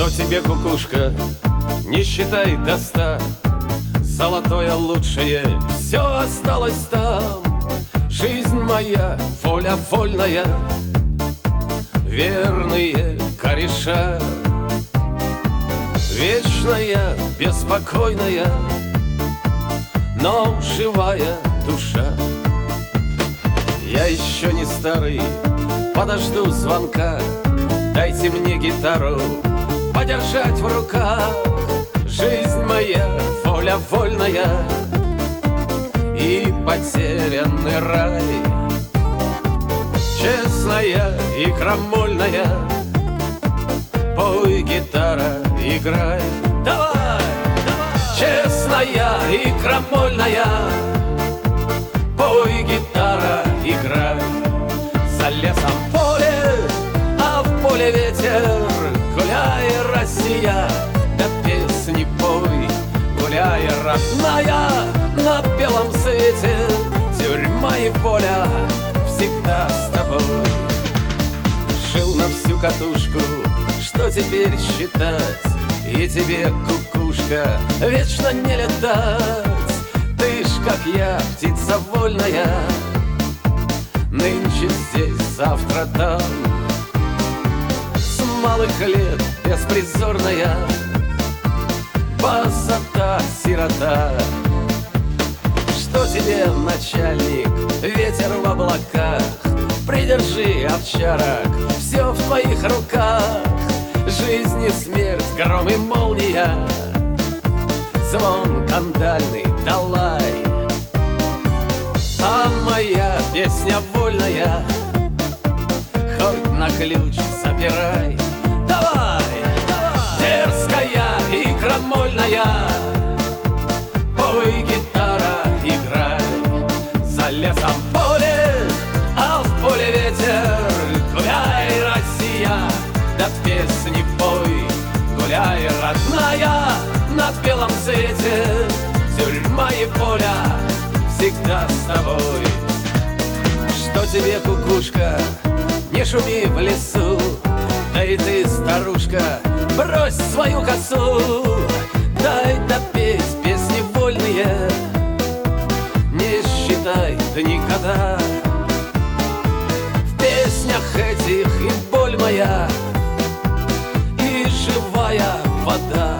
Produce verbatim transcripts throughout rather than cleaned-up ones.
Что тебе, кукушка, не считай до ста, золотое лучшее все осталось там. Жизнь моя, воля вольная, верные кореша, вечная, беспокойная, но живая душа. Я еще не старый, подожду звонка, дайте мне гитару подержать в руках. Жизнь моя, воля вольная и потерянный рай, честная и крамольная. Пой, гитара, играй, давай, давай. Честная и крамольная, пой, гитара, играй. За лесом поле, а в поле ветер. Гуляй, Россия, да песни пой. Гуляй, родная, на белом свете. Тюрьма и воля всегда с тобой. Жил на всю катушку, что теперь считать? И тебе, кукушка, вечно не летать. Ты ж, как я, птица вольная, нынче здесь, завтра там. С малых лет беспризорная, босота, сирота. Что тебе, начальник, ветер в облаках? Придержи, овчарок, все в твоих руках. Жизнь и смерть, гром и молния, звон кандальный, далай. А моя песня вольная, хоть на ключ забирай. Давай, давай. Дерзкая и крамольная, пой, гитара, играй. За лесом поле, а в поле ветер. Гуляй, Россия, да песни пой. Гуляй, родная, на белом свете. Тюрьма и воля всегда с тобой. Что тебе, кукушка, не шуми в лесу. Да и ты, старушка, брось свою косу. Дай допеть песни вольные, не считай ты никогда. В песнях этих и боль моя, и живая вода.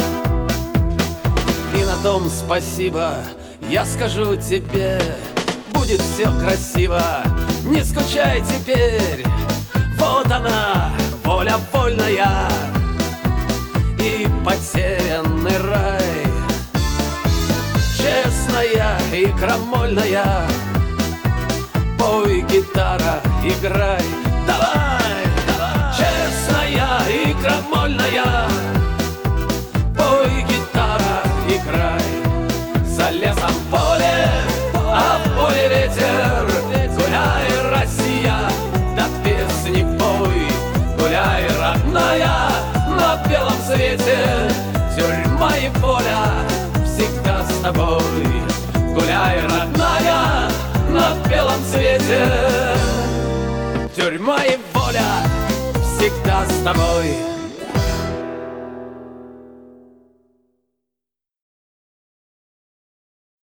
И на том спасибо я скажу тебе, будет все красиво, не скучай теперь. Вот она, воля вольная и потерянный рай, честная и крамольная, пой, гитара, играй. Давай, давай. Честная и крамольная, пой, гитара, играй. За лесом поле, а в поле ветер. Гуляй, Россия, да песни пой. Гуляй, родная, на белом свете. Тюрьма и воля всегда с тобой. Гуляй, родная, на белом свете. Тюрьма и воля всегда с тобой.